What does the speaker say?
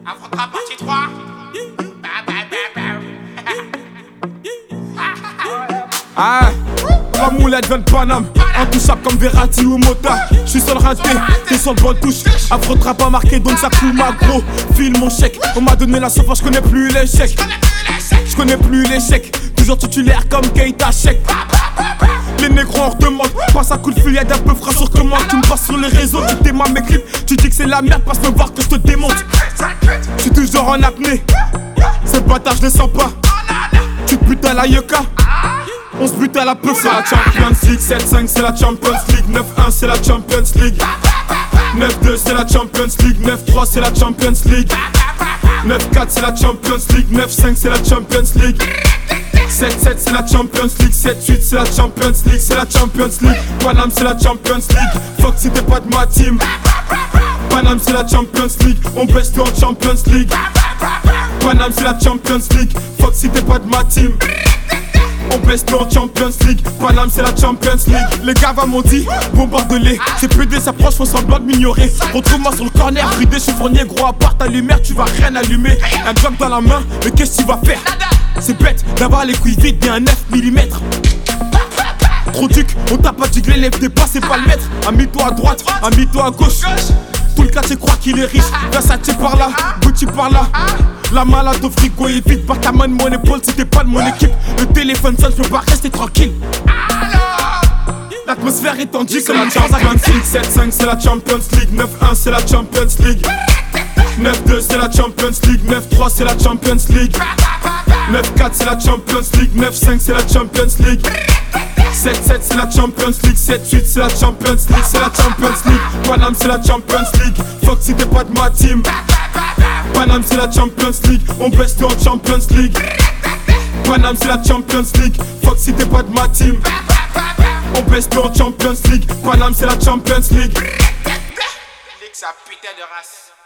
Affrontera partie 3. Ah, la moulette vient de Paname, intouchable comme Verratti ou Mota. J'suis sur le raté, t'es sur le bon touche. Affrontera pas marqué donc ça coule ma gros. File mon chèque, on m'a donné la sauce, j'connais plus l'échec. J'connais plus l'échec, toujours titulaire comme Keita Check. Les négros on redemande, passe à coup de fil, y'a d'un peu frais sur commande. Tu me passes sur les réseaux, tu démarres mes clips. Tu dis que c'est la merde, passe me voir que je te démonte. J'suis toujours en apnée, ces bâtards je les sens pas. Tu putes à la yucca, on se bute à la peu. C'est la Champions League, 7-5 c'est la Champions League, 9-1 c'est la Champions League, 9-2 c'est la Champions League, 9-3 c'est la Champions League, 9-4 c'est la Champions League, 9-5 c'est la Champions League, 7-7 c'est la Champions League, 7-8 c'est la Champions League, c'est la Champions League. Paname c'est la Champions League, fuck si t'es pas de ma team. Paname c'est la Champions League, on baisse tout en Champions League. Paname c'est la Champions League, fuck si t'es pas de ma team. On baisse tout en Champions League, Paname c'est la Champions League. Les gars m'ont dit, bombarde-les. C'est PD s'approche, font semblant de m'ignorer. Retrouve-moi sur le corner, bridé, chiffonnier. Gros à part ta lumière, tu vas rien allumer. Un job dans la main, mais qu'est-ce que tu vas faire? C'est bête d'avoir les couilles vides et un 9 mm. Trop duc, on t'a pas diglé, lève tes pas, c'est pas le maître. Amie-toi à droite, amie-toi à gauche. Tout le quartier croit qu'il est riche. Versace par là, Gucci par là. La malade au frigo est vide, par ta main de mon épaule si t'es pas de mon équipe. Le téléphone sonne, je peux pas rester tranquille. L'atmosphère est tendue comme la Champions League. 7-5 c'est la Champions League, 9-1 c'est la Champions League, 9-2 c'est la Champions League, 9-3 c'est la Champions League, 9-4 c'est la Champions League, 9-5 c'est la Champions League, 7-7 c'est la Champions League, 7-8 c'est la Champions League, c'est la Champions League. Paname c'est la Champions League, fuck si t'es pas de ma team. Paname c'est la Champions League, on baisse tout en Champions League. Paname c'est la Champions League, fuck si t'es pas de ma team. On baisse tout en Champions League, Paname c'est la Champions League. Nique sa putain de race.